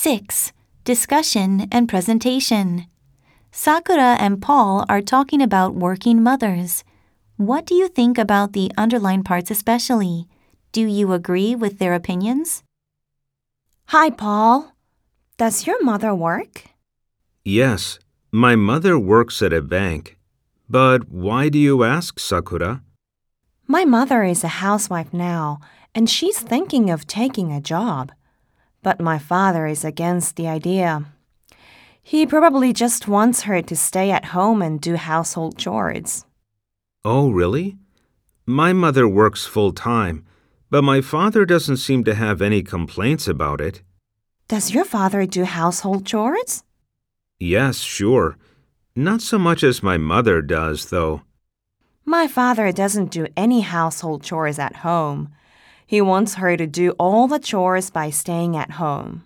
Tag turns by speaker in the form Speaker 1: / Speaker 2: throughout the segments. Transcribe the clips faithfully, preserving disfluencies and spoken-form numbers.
Speaker 1: six. Discussion and presentation. Sakura and Paul are talking about working mothers. What do you think about the underlined parts especially? Do you agree with their opinions?
Speaker 2: Hi, Paul. Does your mother work?
Speaker 3: Yes, my mother works at a bank. But why do you ask, Sakura?
Speaker 2: My mother is a housewife now, and she's thinking of taking a job. But my father is against the idea. He probably just wants her to stay at home and do household chores.
Speaker 3: Oh, really? My mother works full-time, but my father doesn't seem to have any complaints about it.
Speaker 2: Does your father do household chores?
Speaker 3: Yes, sure. Not so much as my mother does, though.
Speaker 2: My father doesn't do any household chores at home. He wants her to do all the chores by staying at home.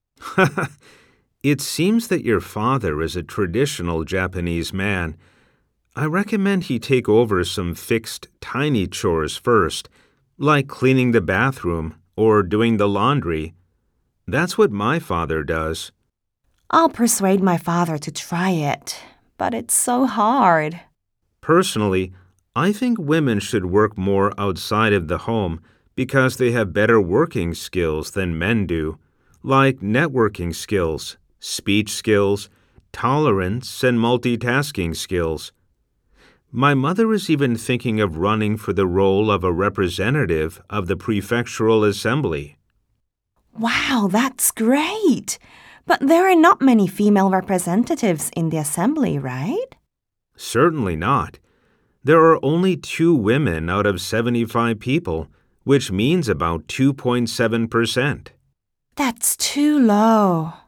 Speaker 3: It seems that your father is a traditional Japanese man. I recommend he take over some fixed, tiny chores first, like cleaning the bathroom or doing the laundry. That's what my father does.
Speaker 2: I'll persuade my father to try it, but it's so hard.
Speaker 3: Personally, I think women should work more outside of the home because they have better working skills than men do, like networking skills, speech skills, tolerance, and multitasking skills. My mother is even thinking of running for the role of a representative of the prefectural assembly.
Speaker 2: Wow, that's great! But there are not many female representatives in the assembly, right?
Speaker 3: Certainly not. There are only two women out of seventy-five people, which means about two point seven percent.
Speaker 2: That's too low.